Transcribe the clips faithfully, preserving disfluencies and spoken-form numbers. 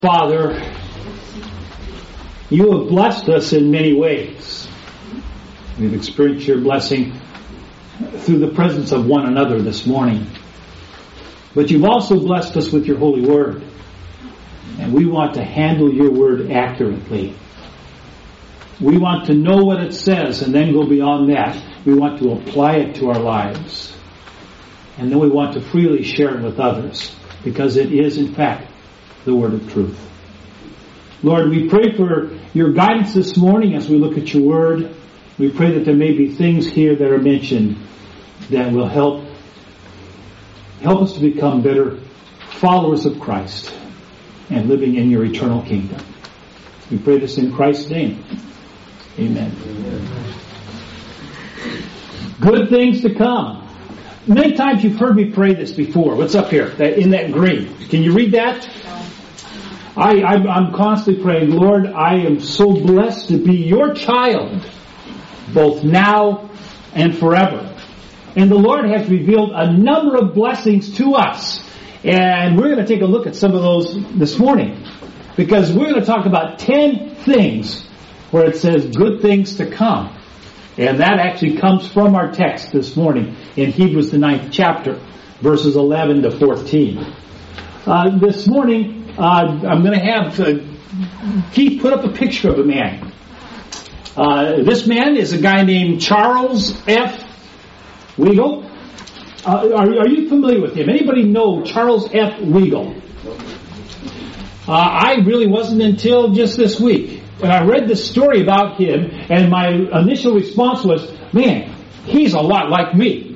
Father, you have blessed us in many ways. We've experienced your blessing through the presence of one another this morning. But you've also blessed us with your holy word. And we want to handle your word accurately. We want to know what it says and then go beyond that. We want to apply it to our lives. And then we want to freely share it with others, because it is, in fact, the word of truth. Lord, we pray for your guidance this morning as we look at your word. We pray that there may be things here that are mentioned that will help help us to become better followers of Christ and living in your eternal kingdom. We pray this in Christ's name. Amen. Amen. Good things to come. Many times you've heard me pray this before. What's up here? That in that green. Can you read that? I, I'm, I'm constantly praying, Lord, I am so blessed to be your child, both now and forever. And the Lord has revealed a number of blessings to us. And we're going to take a look at some of those this morning, because we're going to talk about ten things where it says good things to come. And that actually comes from our text this morning in Hebrews, the ninth chapter, verses eleven to fourteen. Uh, this morning, uh, I'm going to have uh, Keith put up a picture of a man. Uh, this man is a guy named Charles F. Weigle. Uh, are, are you familiar with him? Anybody know Charles F. Weigle? Uh, I really wasn't until just this week. And I read this story about him, and my initial response was, man, he's a lot like me.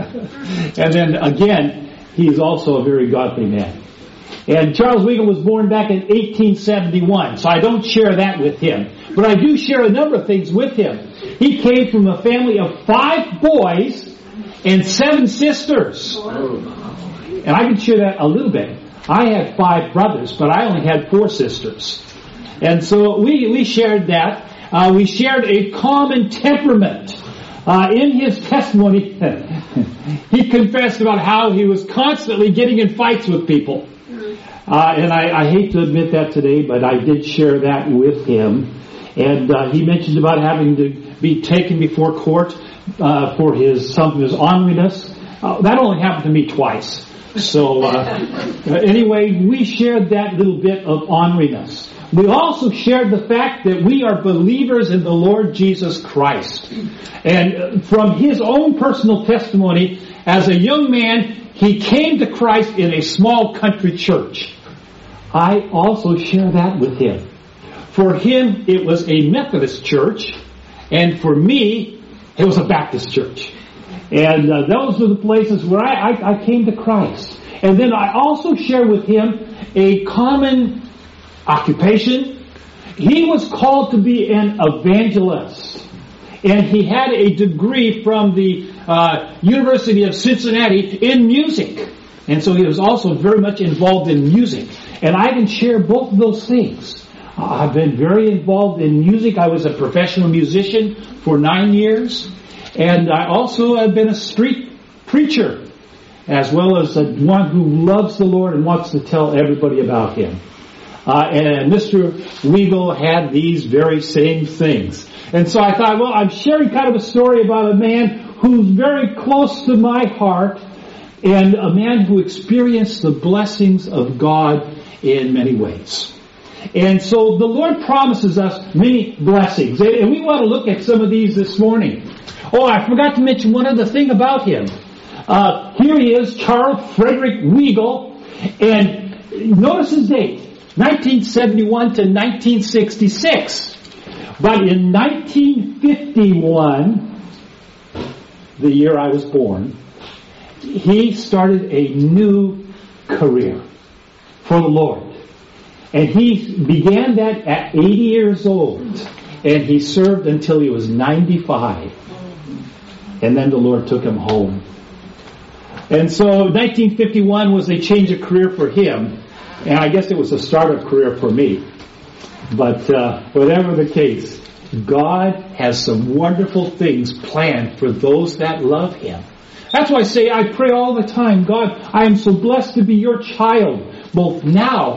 And then again, he's also a very godly man. And Charles Weigle was born back in eighteen seventy-one, so I don't share that with him. But I do share a number of things with him. He came from a family of five boys and seven sisters. And I can share that a little bit. I had five brothers, but I only had four sisters. And so we, we shared that. Uh, we shared a common temperament. Uh, in his testimony, he confessed about how he was constantly getting in fights with people. Uh, and I, I hate to admit that today, but I did share that with him. And uh, he mentioned about having to be taken before court uh, for his some of his orneriness. Uh, that only happened to me twice. So uh, anyway, we shared that little bit of orneriness. We also shared the fact that we are believers in the Lord Jesus Christ. And from his own personal testimony, as a young man, he came to Christ in a small country church. I also share that with him. For him, it was a Methodist church, and for me, it was a Baptist church. And uh, those were the places where I, I, I came to Christ. And then I also share with him a common occupation. He was called to be an evangelist. And he had a degree from the uh, University of Cincinnati in music. And so he was also very much involved in music. And I can share both of those things. Uh, I've been very involved in music. I was a professional musician for nine years. And I also have been a street preacher, as well as a, one who loves the Lord and wants to tell everybody about Him. Uh, and Mister Weigle had these very same things. And so I thought, well, I'm sharing kind of a story about a man who's very close to my heart, and a man who experienced the blessings of God in many ways. And so the Lord promises us many blessings. And we want to look at some of these this morning. Oh, I forgot to mention one other thing about him. Uh, here he is, Charles Frederick Weigle. And notice his date, nineteen seventy-one to nineteen sixty-six. But in nineteen fifty-one, the year I was born, he started a new career for the Lord. And he began that at eighty years old. And he served until he was ninety-five. And then the Lord took him home. And so nineteen fifty-one was a change of career for him. And I guess it was a start of career for me. But uh, whatever the case, God has some wonderful things planned for those that love Him. That's why I say, I pray all the time, God, I am so blessed to be your child, both now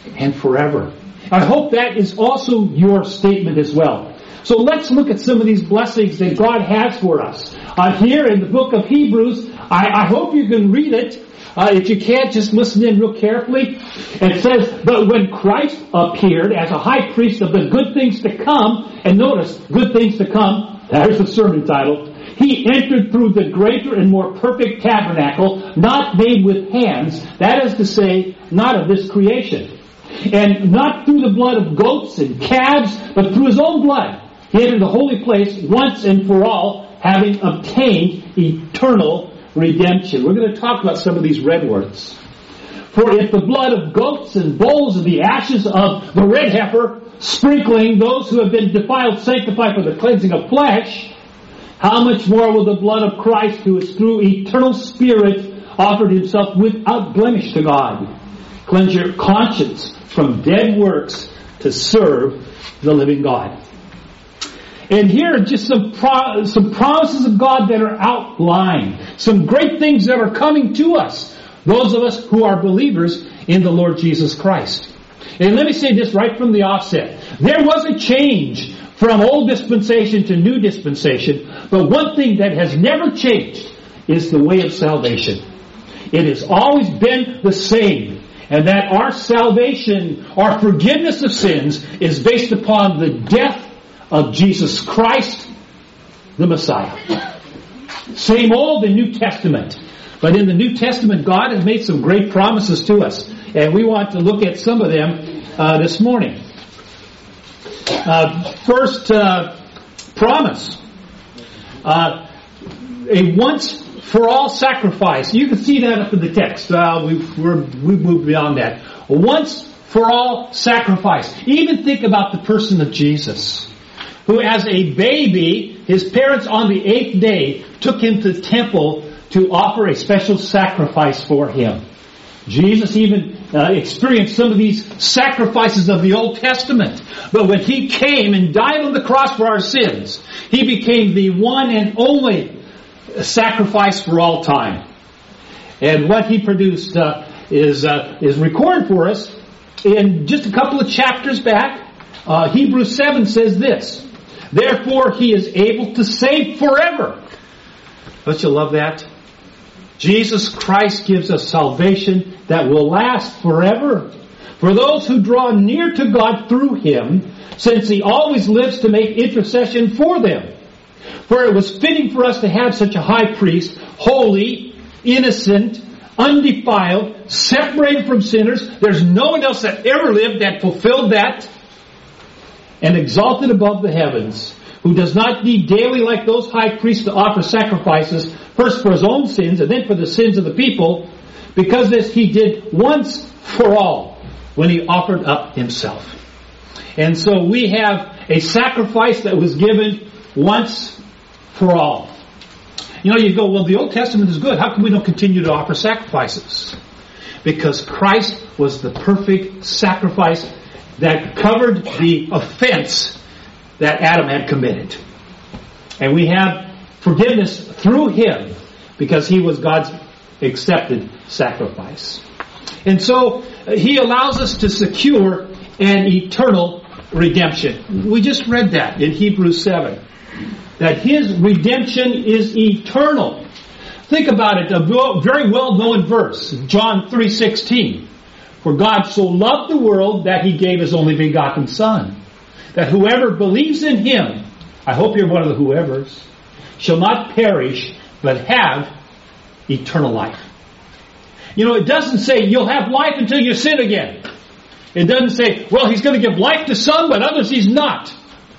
and forever. I hope that is also your statement as well. So let's look at some of these blessings that God has for us. Uh, here in the book of Hebrews, I, I hope you can read it. Uh, if you can't, just listen in real carefully. It says, but when Christ appeared as a high priest of the good things to come, and notice, good things to come, there's the sermon title, he entered through the greater and more perfect tabernacle, not made with hands, that is to say, not of this creation. And not through the blood of goats and calves, but through his own blood. He entered the holy place once and for all, having obtained eternal redemption. We're going to talk about some of these red words. For if the blood of goats and bulls and the ashes of the red heifer, sprinkling those who have been defiled, sanctified for the cleansing of flesh, how much more will the blood of Christ, who is through eternal Spirit offered himself without blemish to God, cleanse your conscience from dead works to serve the living God. And here are just some pro- some promises of God that are outlined. Some great things that are coming to us. Those of us who are believers in the Lord Jesus Christ. And let me say this right from the offset. There was a change from old dispensation to new dispensation. But one thing that has never changed is the way of salvation. It has always been the same. And that our salvation, our forgiveness of sins, is based upon the death of Jesus Christ, the Messiah. Same old and New Testament. But in the New Testament, God has made some great promises to us. And we want to look at some of them uh, this morning. Uh, first uh, promise. Uh, a once-for-all sacrifice. You can see that up in the text. Uh, we've, we're, we've moved beyond that. A once-for-all sacrifice. Even think about the person of Jesus, who as a baby, his parents on the eighth day took him to the temple to offer a special sacrifice for him. Jesus even uh, experienced some of these sacrifices of the Old Testament. But when he came and died on the cross for our sins, he became the one and only sacrifice for all time. And what he produced uh, is uh, is recorded for us in just a couple of chapters back. Uh, Hebrews seven says this: therefore he is able to save forever. Don't you love that? Jesus Christ gives us salvation that will last forever for those who draw near to God through him, since he always lives to make intercession for them. For it was fitting for us to have such a high priest, holy, innocent, undefiled, separated from sinners. There's no one else that ever lived that fulfilled that, and exalted above the heavens, who does not need daily like those high priests to offer sacrifices, first for his own sins and then for the sins of the people, because this he did once for all when he offered up himself. And so we have a sacrifice that was given once for all. You know, you go, well, the Old Testament is good. How come we don't continue to offer sacrifices? Because Christ was the perfect sacrifice that covered the offense that Adam had committed. And we have forgiveness through him because he was God's accepted sacrifice. And so he allows us to secure an eternal redemption. We just read that in Hebrews seven. That his redemption is eternal. Think about it, a very well-known verse, John three sixteen. For God so loved the world that he gave his only begotten Son, that whoever believes in him, I hope you're one of the whoever's, shall not perish, but have eternal life. You know, it doesn't say you'll have life until you sin again. It doesn't say, well, he's going to give life to some, but others he's not.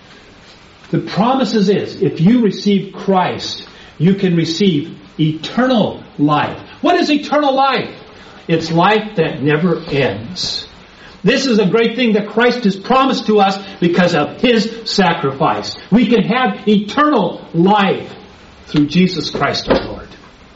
The promises is, if you receive Christ, you can receive eternal life. What is eternal life? It's life that never ends. This is a great thing that Christ has promised to us because of his sacrifice. We can have eternal life through Jesus Christ our Lord.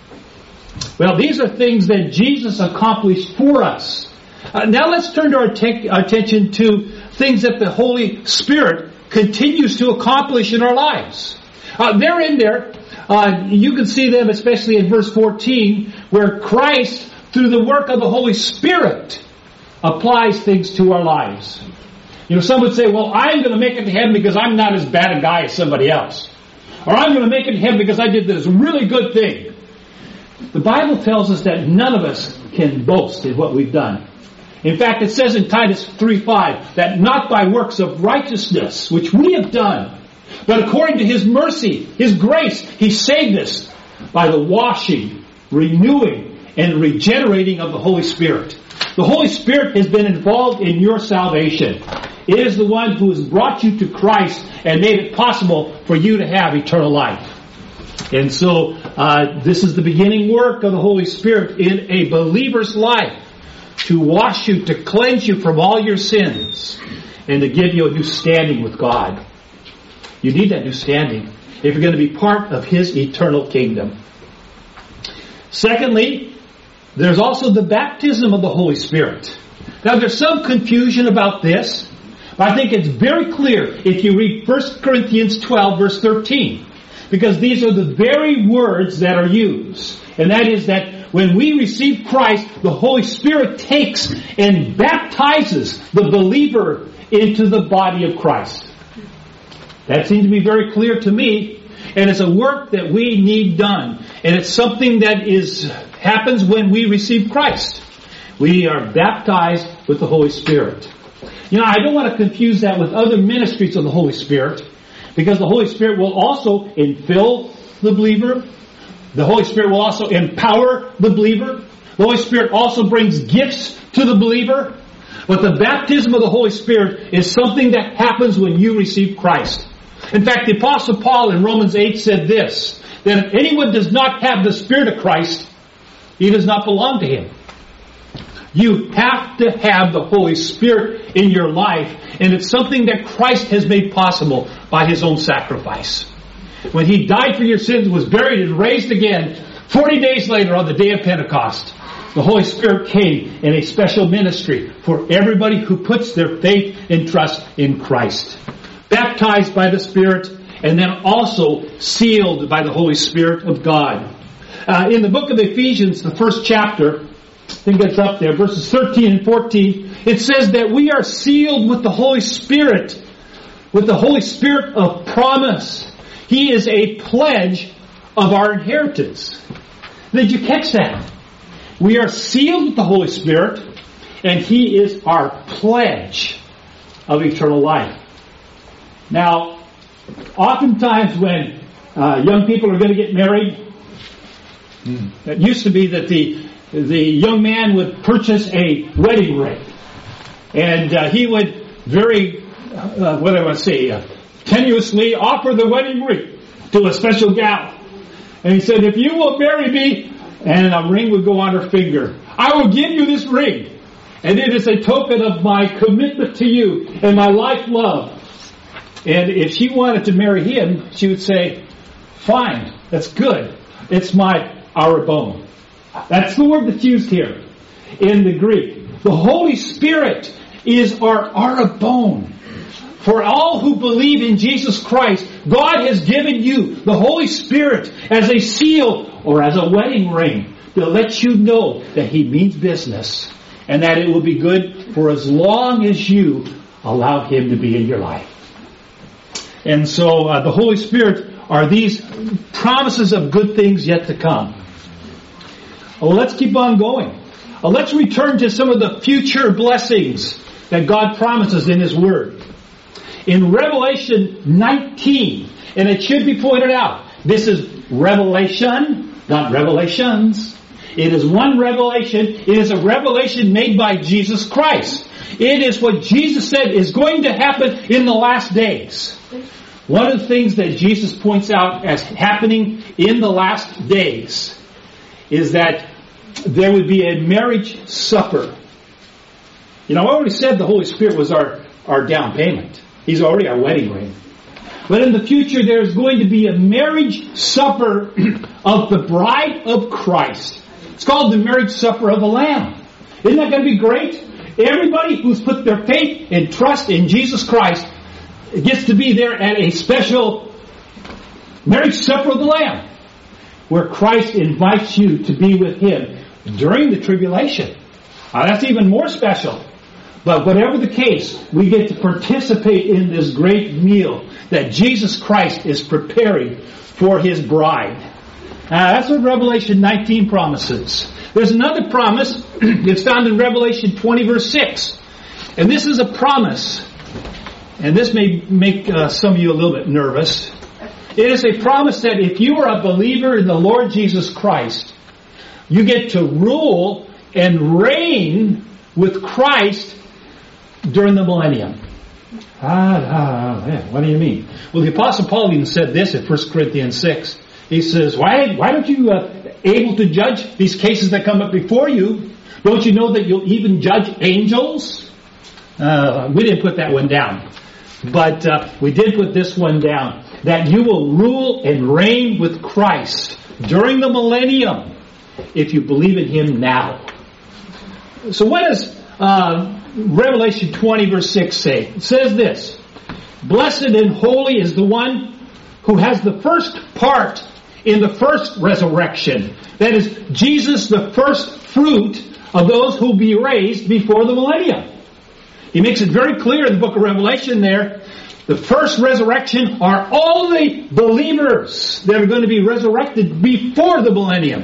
Well, these are things that Jesus accomplished for us. Uh, now let's turn our, te- our attention to things that the Holy Spirit continues to accomplish in our lives. Uh, they're in there. Uh, you can see them especially in verse fourteen, where Christ, through the work of the Holy Spirit, applies things to our lives. You know, some would say, well, I'm going to make it to heaven because I'm not as bad a guy as somebody else. Or I'm going to make it to heaven because I did this really good thing. The Bible tells us that none of us can boast in what we've done. In fact, it says in Titus three five that not by works of righteousness, which we have done, but according to His mercy, His grace, He saved us by the washing, renewing, and regenerating of the Holy Spirit. The Holy Spirit has been involved in your salvation. It is the one who has brought you to Christ and made it possible for you to have eternal life. And so, uh, this is the beginning work of the Holy Spirit in a believer's life, to wash you, to cleanse you from all your sins, and to give you a new standing with God. You need that new standing if you're going to be part of His eternal kingdom. Secondly, there's also the baptism of the Holy Spirit. Now, there's some confusion about this, but I think it's very clear if you read First Corinthians twelve, verse thirteen. Because these are the very words that are used. And that is that when we receive Christ, the Holy Spirit takes and baptizes the believer into the body of Christ. That seems to be very clear to me. And it's a work that we need done. And it's something that is happens when we receive Christ. We are baptized with the Holy Spirit. You know, I don't want to confuse that with other ministries of the Holy Spirit. Because the Holy Spirit will also infill the believer. The Holy Spirit will also empower the believer. The Holy Spirit also brings gifts to the believer. But the baptism of the Holy Spirit is something that happens when you receive Christ. In fact, the Apostle Paul in Romans eight said this, that if anyone does not have the Spirit of Christ, he does not belong to Him. You have to have the Holy Spirit in your life, and it's something that Christ has made possible by His own sacrifice. When He died for your sins, was buried and raised again, forty days later on the day of Pentecost, the Holy Spirit came in a special ministry for everybody who puts their faith and trust in Christ. Baptized by the Spirit, and then also sealed by the Holy Spirit of God. Uh, in the book of Ephesians, the first chapter, I think that's up there, verses thirteen and fourteen, it says that we are sealed with the Holy Spirit, with the Holy Spirit of promise. He is a pledge of our inheritance. Did you catch that? We are sealed with the Holy Spirit, and He is our pledge of eternal life. Now, oftentimes when uh, young people are going to get married, mm. it used to be that the the young man would purchase a wedding ring. And uh, he would very, uh, what do I want to say, uh, tenuously offer the wedding ring to a special gal. And he said, if you will marry me, and a ring would go on her finger, I will give you this ring. And it is a token of my commitment to you and my life love. And if she wanted to marry him, she would say, fine, that's good. It's my arabone. That's the word that's used here in the Greek. The Holy Spirit is our arabone. For all who believe in Jesus Christ, God has given you the Holy Spirit as a seal or as a wedding ring to let you know that He means business and that it will be good for as long as you allow Him to be in your life. And so uh, the Holy Spirit are these promises of good things yet to come. Well, let's keep on going. Uh, let's return to some of the future blessings that God promises in His Word. In Revelation nineteen, and it should be pointed out, this is revelation, not revelations. It is one revelation. It is a revelation made by Jesus Christ. It is what Jesus said is going to happen in the last days. One of the things that Jesus points out as happening in the last days is that there would be a marriage supper. You know, I already said the Holy Spirit was our, our down payment. He's already our wedding ring. But in the future, there's going to be a marriage supper of the bride of Christ. It's called the marriage supper of the Lamb. Isn't that going to be great? Everybody who's put their faith and trust in Jesus Christ gets to be there at a special marriage supper of the Lamb, where Christ invites you to be with Him during the tribulation. Now, that's even more special. But whatever the case, we get to participate in this great meal that Jesus Christ is preparing for His bride. Uh, that's what Revelation nineteen promises. There's another promise. It's found in Revelation twenty verse six. And this is a promise. And this may make uh, some of you a little bit nervous. It is a promise that if you are a believer in the Lord Jesus Christ, you get to rule and reign with Christ during the millennium. Ah, ah, yeah, what do you mean? Well, the Apostle Paul even said this in First Corinthians six. He says, why, why don't you uh, able to judge these cases that come up before you? Don't you know that you'll even judge angels? Uh, we didn't put that one down. But uh, we did put this one down. That you will rule and reign with Christ during the millennium if you believe in Him now. So what does uh, Revelation twenty verse six say? It says this: Blessed and holy is the one who has the first part in the first resurrection. That is, Jesus, the first fruit of those who will be raised before the millennium. He makes it very clear in the book of Revelation there, the first resurrection are all the believers that are going to be resurrected before the millennium.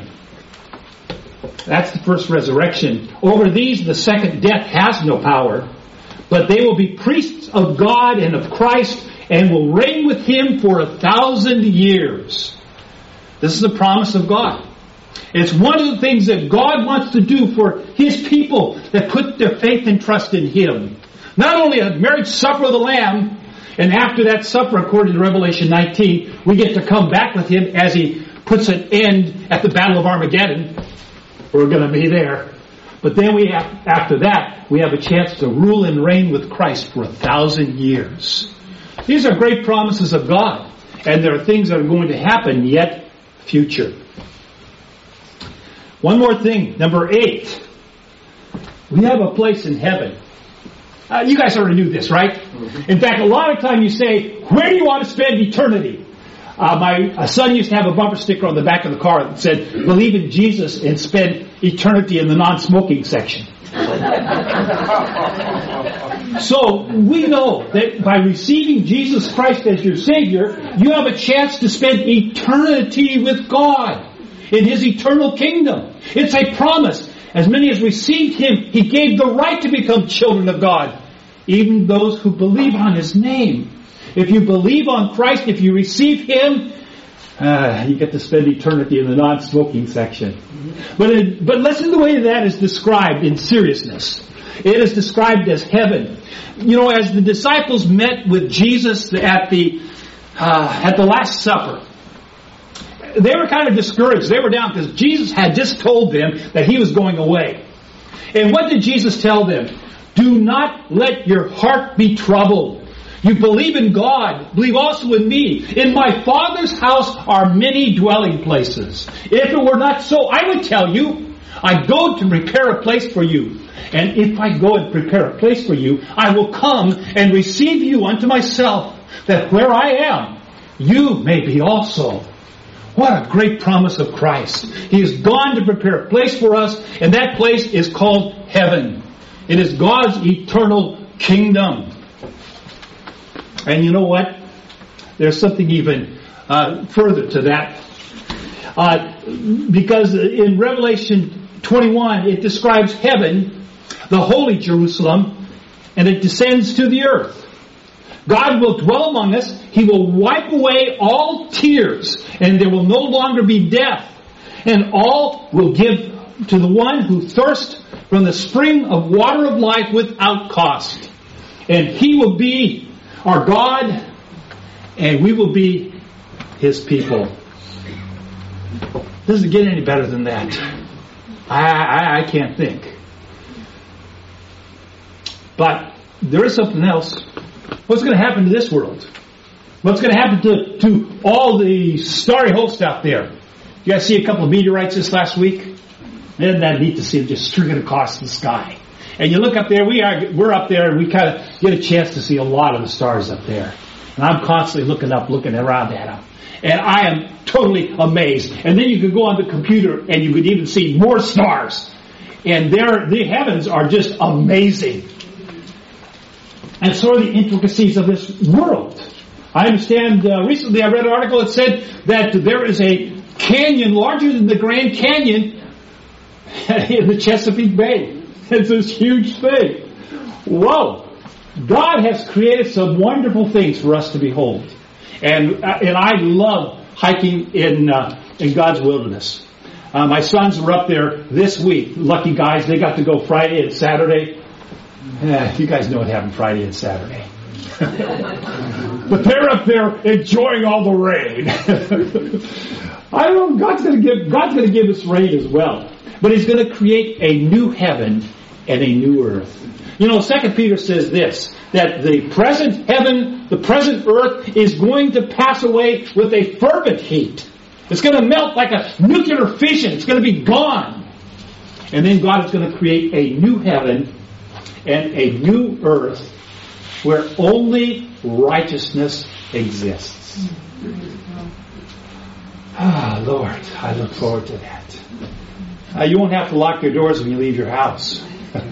That's the first resurrection. Over these, the second death has no power, but they will be priests of God and of Christ and will reign with Him for a thousand years. This is the promise of God. It's one of the things that God wants to do for His people that put their faith and trust in Him. Not only a marriage supper of the Lamb, and after that supper, according to Revelation nineteen, we get to come back with Him as He puts an end at the Battle of Armageddon. We're going to be there. But then we have, after that, we have a chance to rule and reign with Christ for a thousand years. These are great promises of God. And there are things that are going to happen yet future. One more thing, number eight. We have a place in heaven. Uh, you guys already knew this, right? Mm-hmm. In fact, a lot of time you say, where do you want to spend eternity? Uh, my son used to have a bumper sticker on the back of the car that said, believe in Jesus and spend eternity in the non-smoking section. So we know that by receiving Jesus Christ as your Savior, you have a chance to spend eternity with God in His eternal kingdom. It's a promise. As many as received Him, He gave the right to become children of God, even those who believe on His name. If you believe on Christ, if you receive Him, uh, you get to spend eternity in the non-smoking section. But it, but listen to the way that is described in seriousness. It is described as heaven. You know, as the disciples met with Jesus at the uh, at the Last Supper, they were kind of discouraged. They were down because Jesus had just told them that He was going away. And what did Jesus tell them? Do not let your heart be troubled. You believe in God, believe also in me. In my Father's house are many dwelling places. If it were not so, I would tell you, I go to prepare a place for you. And if I go and prepare a place for you, I will come and receive you unto myself, that where I am, you may be also. What a great promise of Christ. He has gone to prepare a place for us, and that place is called heaven. It is God's eternal kingdom. And you know what? There's something even uh, further to that. Uh, because in Revelation twenty-one, it describes heaven, the holy Jerusalem, and it descends to the earth. God will dwell among us. He will wipe away all tears, and there will no longer be death. And all will give to the one who thirsts from the spring of water of life without cost. And He will be our God, and we will be His people. Does it get any better than that? I, I, I can't think. But there is something else. What's going to happen to this world? What's going to happen to, to all the starry host out there? You guys see a couple of meteorites this last week? Isn't that neat to see them just streaking across the sky? And you look up there, we are, we're up there, and we kind of get a chance to see a lot of the stars up there. And I'm constantly looking up, looking around at them. And I am totally amazed. And then you could go on the computer, and you could even see more stars. And there, the heavens are just amazing. and so are the intricacies of this world. I understand, uh, recently I read an article that said that there is a canyon larger than the Grand Canyon in the Chesapeake Bay. It's this huge thing. Whoa! God has created some wonderful things for us to behold. And uh, and I love hiking in uh, in God's wilderness. Uh, my sons were up there this week. Lucky guys, they got to go Friday and Saturday. Eh, you guys know what happened Friday and Saturday. But they're up there enjoying all the rain. I don't know, God's going to give God's going to give us rain as well. But He's going to create a new heaven and a new earth. You know, Second Peter says this, that the present heaven, the present earth is going to pass away with a fervent heat. It's going to melt like a nuclear fission. It's going to be gone. And then God is going to create a new heaven and a new earth where only righteousness exists. Ah, Lord, I look forward to that. Uh, you won't have to lock your doors when you leave your house.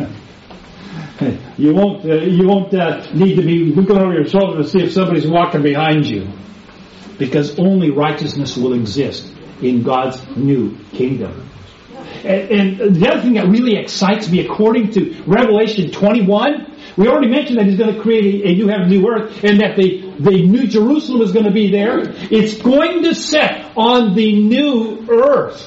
You won't. Uh, you won't uh, need to be looking over your shoulder to see if somebody's walking behind you, because only righteousness will exist in God's new kingdom. And, and the other thing that really excites me, according to Revelation twenty-one, we already mentioned that He's going to create a, a new heaven, new earth, and that the the new Jerusalem is going to be there. It's going to set on the new earth.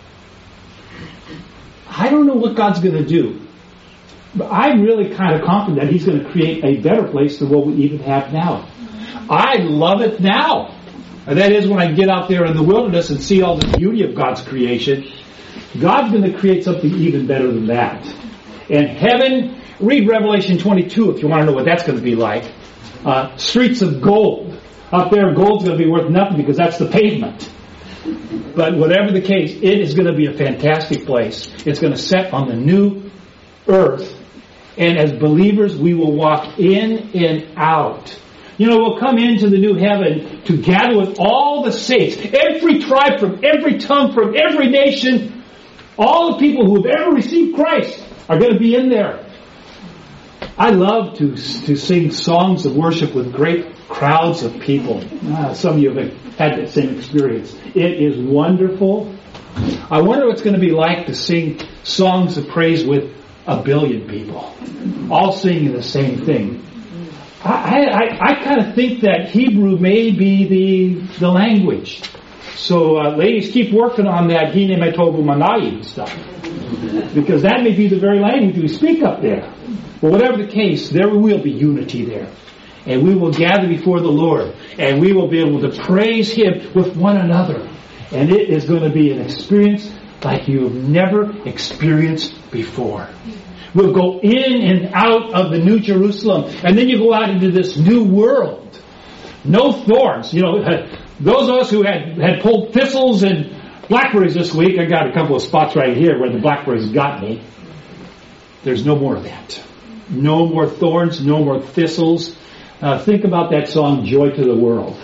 I don't know what God's going to do. But I'm really kind of confident that He's going to create a better place than what we even have now. I love it now. And that is when I get out there in the wilderness and see all the beauty of God's creation. God's going to create something even better than that. And heaven, read Revelation twenty-two if you want to know what that's going to be like. Uh, streets of gold. Up there, gold's going to be worth nothing because that's the pavement. But whatever the case, it is going to be a fantastic place. It's going to set on the new earth. And as believers, we will walk in and out. You know, we'll come into the new heaven to gather with all the saints. Every tribe from every tongue, from every nation. All the people who have ever received Christ are going to be in there. I love to to sing songs of worship with great crowds of people. Ah, some of you have had that same experience. It is wonderful. I wonder what it's going to be like to sing songs of praise with a billion people, all singing the same thing. I, I, I kind of think that Hebrew may be the the language. So, uh, ladies, keep working on that Hine Metobu Manai stuff, because that may be the very language we speak up there. But whatever the case, there will be unity there. And we will gather before the Lord, and we will be able to praise Him with one another. And it is going to be an experience like you have never experienced before. We'll go in and out of the New Jerusalem, and then you go out into this new world. No thorns. You know, those of us who had, had pulled thistles and blackberries this week, I got a couple of spots right here where the blackberries got me. There's no more of that. No more thorns, no more thistles. Uh, think about that song, Joy to the World.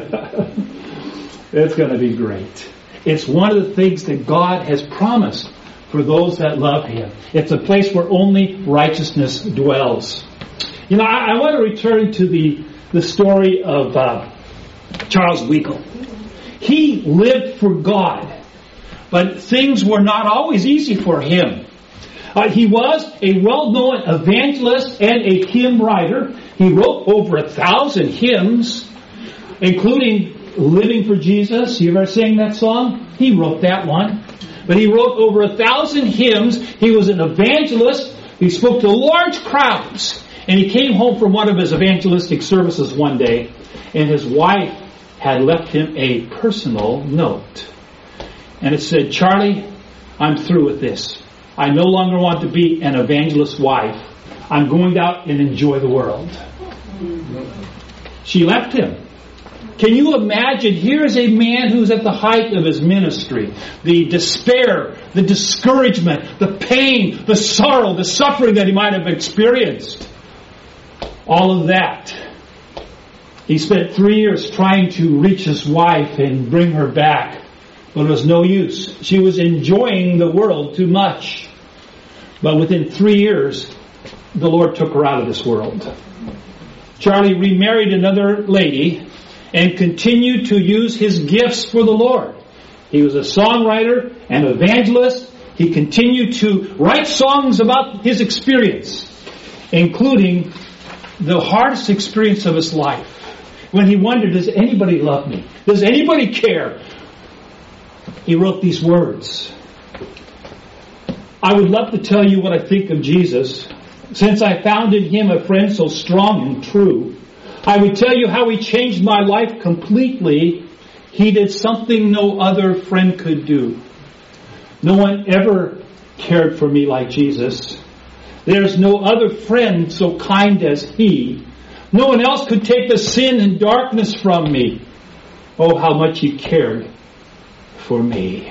It's going to be great. It's one of the things that God has promised for those that love Him. It's a place where only righteousness dwells. You know, I, I want to return to the, the story of uh, Charles Weichel. He lived for God, but things were not always easy for him. Uh, he was a well-known evangelist and a hymn writer. He wrote over a thousand hymns, including Living for Jesus. You ever sang that song? He wrote that one. But he wrote over a thousand hymns. He was an evangelist. He spoke to large crowds. And he came home from one of his evangelistic services one day, and his wife had left him a personal note. And it said, "Charlie, I'm through with this. I no longer want to be an evangelist wife. I'm going out and enjoy the world." She left him. Can you imagine? Here's a man who's at the height of his ministry. The despair, the discouragement, the pain, the sorrow, the suffering that he might have experienced. All of that. He spent three years trying to reach his wife and bring her back. But it was no use. She was enjoying the world too much. But within three years, the Lord took her out of this world. Charlie remarried another lady and continued to use his gifts for the Lord. He was a songwriter and evangelist. He continued to write songs about his experience, including the hardest experience of his life, when he wondered, does anybody love me? Does anybody care? He wrote these words. I would love to tell you what I think of Jesus, since I found in him a friend so strong and true. I would tell you how he changed my life completely. He did something no other friend could do. No one ever cared for me like Jesus. There's no other friend so kind as he. No one else could take the sin and darkness from me. Oh, how much he cared for me.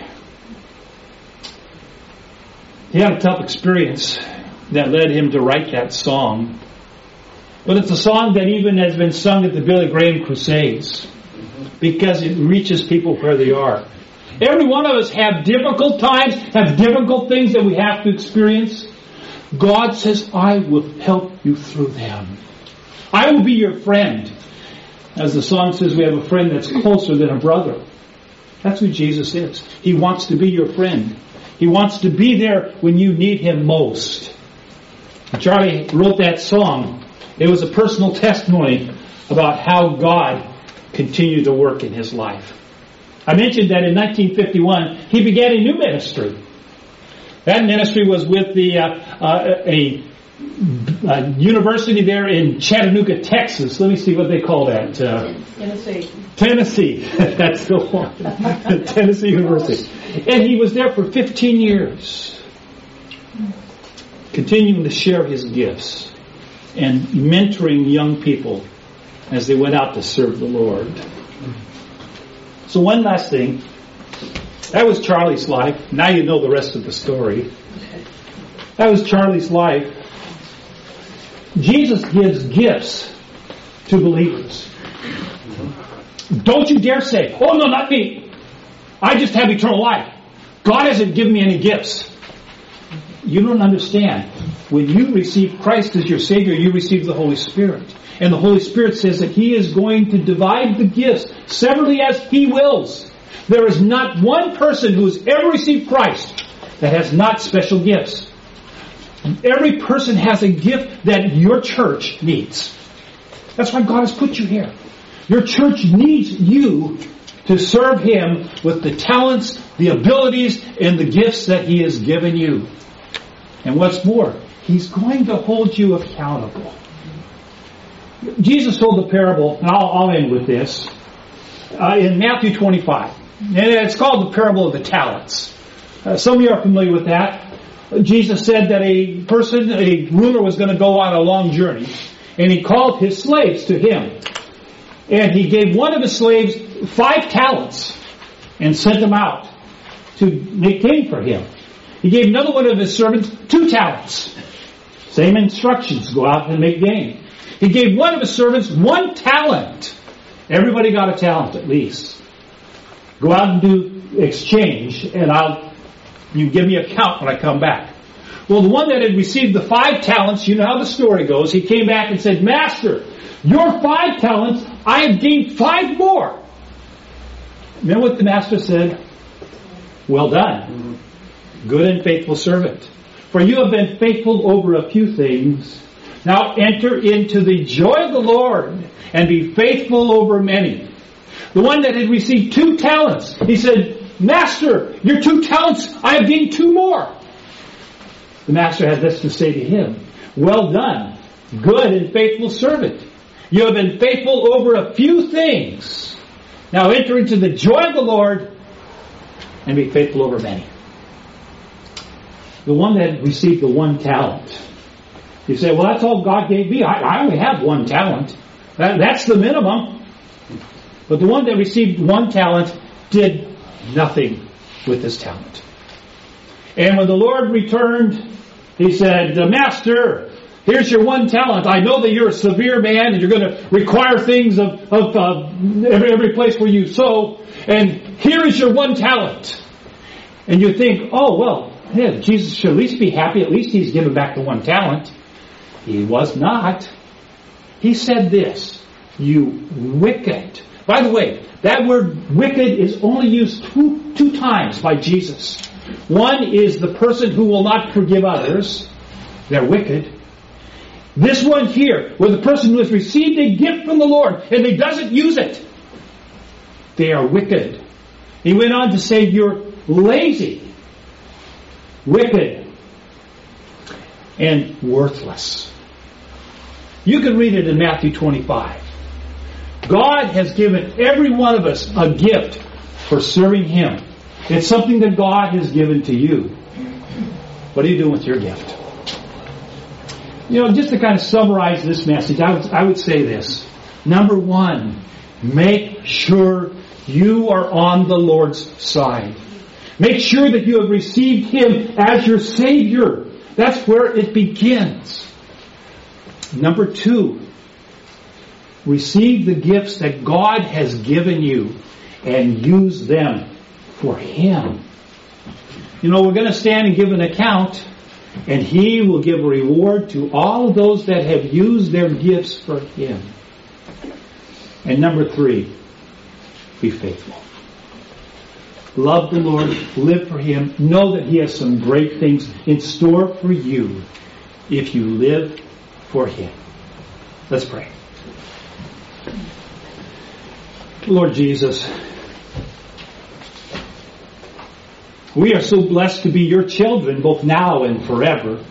He had a tough experience that led him to write that song. But it's a song that even has been sung at the Billy Graham Crusades, because it reaches people where they are. Every one of us have difficult times, have difficult things that we have to experience. God says, I will help you through them. I will be your friend. As the song says, we have a friend that's closer than a brother. That's who Jesus is. He wants to be your friend. He wants to be there when you need him most. Charlie wrote that song. It was a personal testimony about how God continued to work in his life. I mentioned that in nineteen fifty-one, he began a new ministry. That ministry was with the uh, uh, a, a university there in Chattanooga, Texas. Let me see what they call that. Uh, Tennessee. Tennessee. That's the one. Tennessee University. And he was there for fifteen years, continuing to share his gifts and mentoring young people as they went out to serve the Lord. So one last thing. That was Charlie's life. Now you know the rest of the story. That was Charlie's life. Jesus gives gifts to believers. Don't you dare say, oh no, not me. I just have eternal life. God hasn't given me any gifts. You don't understand. When you receive Christ as your Savior, you receive the Holy Spirit. And the Holy Spirit says that He is going to divide the gifts severally as He wills. There is not one person who has ever received Christ that has not special gifts. Every person has a gift that your church needs. That's why God has put you here. Your church needs you to serve Him with the talents, the abilities, and the gifts that He has given you. And what's more, He's going to hold you accountable. Jesus told the parable, and I'll, I'll end with this, uh, in Matthew twenty-five. And it's called the parable of the talents. Uh, some of you are familiar with that. Jesus said that a person, a ruler, was going to go on a long journey. And he called his slaves to him. And he gave one of his slaves five talents and sent them out to make gain for him. He gave another one of his servants two talents. Same instructions, go out and make gain. He gave one of his servants one talent. Everybody got a talent at least. Go out and do exchange, and I'll you give me a count when I come back. Well, the one that had received the five talents, you know how the story goes. He came back and said, Master, your five talents, I have gained five more. Remember what the master said? Well done, good and faithful servant. For you have been faithful over a few things. Now enter into the joy of the Lord and be faithful over many. The one that had received two talents, he said, Master, your two talents, I have gained two more. The master had this to say to him, well done, good and faithful servant. You have been faithful over a few things. Now enter into the joy of the Lord and be faithful over many. The one that received the one talent, you say, well, that's all God gave me. I, I only have one talent. That, that's the minimum. But the one that received one talent did nothing with his talent. And when the Lord returned, he said, Master, here's your one talent. I know that you're a severe man and you're going to require things of, of uh, every, every place where you sow. And here is your one talent. And you think, oh, well, yeah, Jesus should at least be happy. At least he's given back the one talent. He was not. He said this, you wicked. By the way, that word wicked is only used two, two times by Jesus. One is the person who will not forgive others. They're wicked. This one here, where the person who has received a gift from the Lord and he doesn't use it, they are wicked. He went on to say, you're lazy, wicked, and worthless. You can read it in Matthew twenty-five. God has given every one of us a gift for serving Him. It's something that God has given to you. What are you doing with your gift? You know, just to kind of summarize this message, I would, I would say this. Number one, make sure you are on the Lord's side. Make sure that you have received Him as your Savior. That's where it begins. Number two, receive the gifts that God has given you and use them for Him. You know, we're going to stand and give an account, and He will give a reward to all of those that have used their gifts for Him. And number three, be faithful. Love the Lord, live for Him, know that He has some great things in store for you if you live for Him. Let's pray. Lord Jesus, we are so blessed to be your children, both now and forever.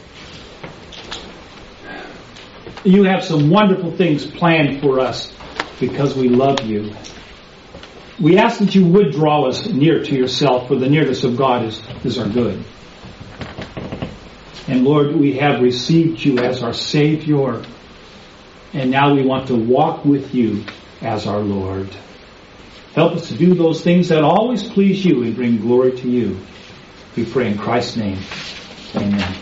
You have some wonderful things planned for us because we love you. We ask that you would draw us near to yourself, for the nearness of God is, is our good. And Lord, we have received you as our Savior, and now we want to walk with you as our Lord. Help us to do those things that always please you and bring glory to you. We pray in Christ's name. Amen.